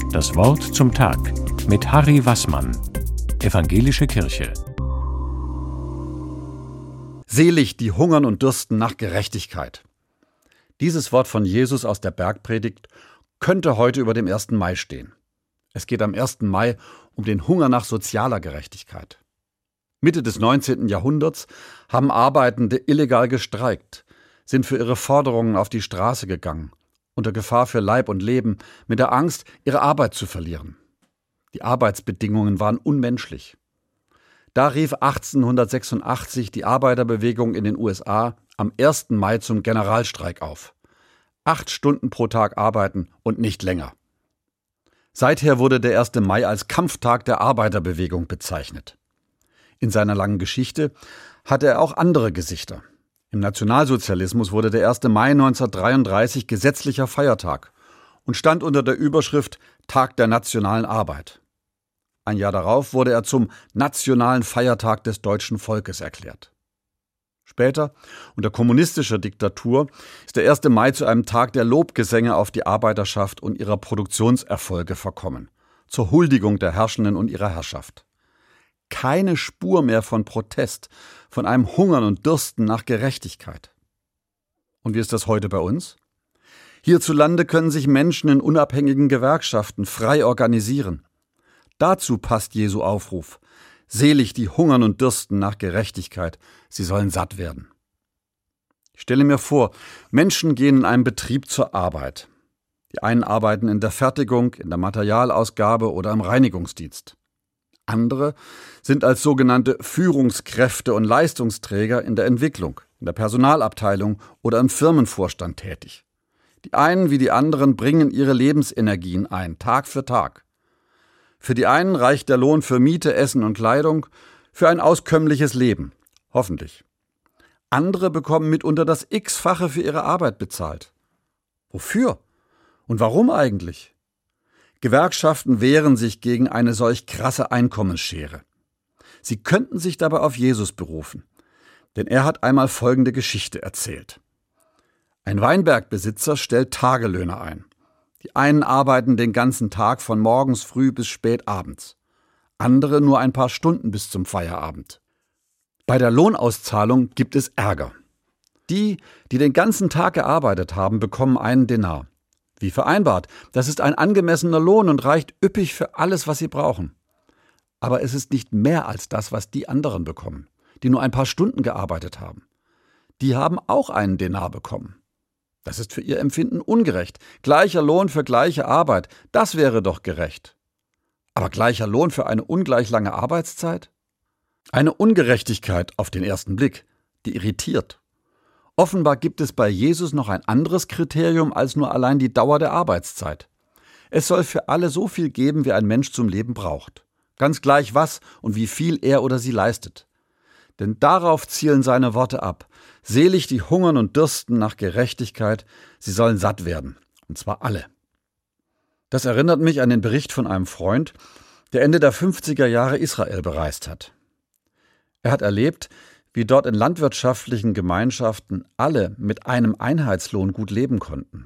Das Wort zum Tag mit Harry Wassmann, Evangelische Kirche. Selig, die hungern und dürsten nach Gerechtigkeit. Dieses Wort von Jesus aus der Bergpredigt könnte heute über dem 1. Mai stehen. Es geht am 1. Mai um den Hunger nach sozialer Gerechtigkeit. Mitte des 19. Jahrhunderts haben Arbeitende illegal gestreikt, sind für ihre Forderungen auf die Straße gegangen, unter Gefahr für Leib und Leben, mit der Angst, ihre Arbeit zu verlieren. Die Arbeitsbedingungen waren unmenschlich. Da rief 1886 die Arbeiterbewegung in den USA am 1. Mai zum Generalstreik auf. 8 Stunden pro Tag arbeiten und nicht länger. Seither wurde der 1. Mai als Kampftag der Arbeiterbewegung bezeichnet. In seiner langen Geschichte hatte er auch andere Gesichter. Im Nationalsozialismus wurde der 1. Mai 1933 gesetzlicher Feiertag und stand unter der Überschrift Tag der nationalen Arbeit. Ein Jahr darauf wurde er zum nationalen Feiertag des deutschen Volkes erklärt. Später, unter kommunistischer Diktatur, ist der 1. Mai zu einem Tag der Lobgesänge auf die Arbeiterschaft und ihrer Produktionserfolge verkommen, zur Huldigung der Herrschenden und ihrer Herrschaft. Keine Spur mehr von Protest, von einem Hungern und Dürsten nach Gerechtigkeit. Und wie ist das heute bei uns? Hierzulande können sich Menschen in unabhängigen Gewerkschaften frei organisieren. Dazu passt Jesu Aufruf. Selig, die hungern und dürsten nach Gerechtigkeit, sie sollen satt werden. Ich stelle mir vor, Menschen gehen in einem Betrieb zur Arbeit. Die einen arbeiten in der Fertigung, in der Materialausgabe oder im Reinigungsdienst. Andere sind als sogenannte Führungskräfte und Leistungsträger in der Entwicklung, in der Personalabteilung oder im Firmenvorstand tätig. Die einen wie die anderen bringen ihre Lebensenergien ein, Tag für Tag. Für die einen reicht der Lohn für Miete, Essen und Kleidung, für ein auskömmliches Leben, hoffentlich. Andere bekommen mitunter das X-fache für ihre Arbeit bezahlt. Wofür? Und warum eigentlich? Gewerkschaften wehren sich gegen eine solch krasse Einkommensschere. Sie könnten sich dabei auf Jesus berufen, denn er hat einmal folgende Geschichte erzählt. Ein Weinbergbesitzer stellt Tagelöhner ein. Die einen arbeiten den ganzen Tag von morgens früh bis spät abends, andere nur ein paar Stunden bis zum Feierabend. Bei der Lohnauszahlung gibt es Ärger. Die den ganzen Tag gearbeitet haben, bekommen einen Denar. Wie vereinbart, das ist ein angemessener Lohn und reicht üppig für alles, was sie brauchen. Aber es ist nicht mehr als das, was die anderen bekommen, die nur ein paar Stunden gearbeitet haben. Die haben auch einen Denar bekommen. Das ist für ihr Empfinden ungerecht. Gleicher Lohn für gleiche Arbeit, das wäre doch gerecht. Aber gleicher Lohn für eine ungleich lange Arbeitszeit? Eine Ungerechtigkeit auf den ersten Blick, die irritiert. Offenbar gibt es bei Jesus noch ein anderes Kriterium als nur allein die Dauer der Arbeitszeit. Es soll für alle so viel geben, wie ein Mensch zum Leben braucht. Ganz gleich was und wie viel er oder sie leistet. Denn darauf zielen seine Worte ab. Selig, die hungern und dürsten nach Gerechtigkeit, sie sollen satt werden. Und zwar alle. Das erinnert mich an den Bericht von einem Freund, der Ende der 50er Jahre Israel bereist hat. Er hat erlebt, wie dort in landwirtschaftlichen Gemeinschaften alle mit einem Einheitslohn gut leben konnten.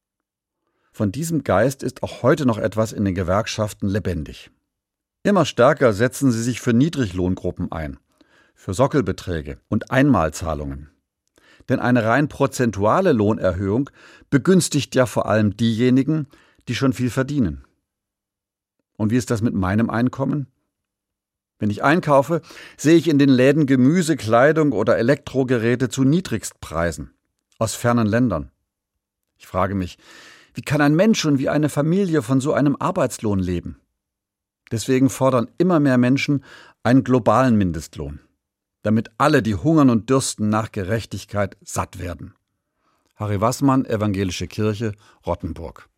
Von diesem Geist ist auch heute noch etwas in den Gewerkschaften lebendig. Immer stärker setzen sie sich für Niedriglohngruppen ein, für Sockelbeträge und Einmalzahlungen. Denn eine rein prozentuale Lohnerhöhung begünstigt ja vor allem diejenigen, die schon viel verdienen. Und wie ist das mit meinem Einkommen? Wenn ich einkaufe, sehe ich in den Läden Gemüse, Kleidung oder Elektrogeräte zu Niedrigstpreisen aus fernen Ländern. Ich frage mich, wie kann ein Mensch und wie eine Familie von so einem Arbeitslohn leben? Deswegen fordern immer mehr Menschen einen globalen Mindestlohn, damit alle, die hungern und dürsten nach Gerechtigkeit, satt werden. Harry Wassmann, Evangelische Kirche, Rottenburg.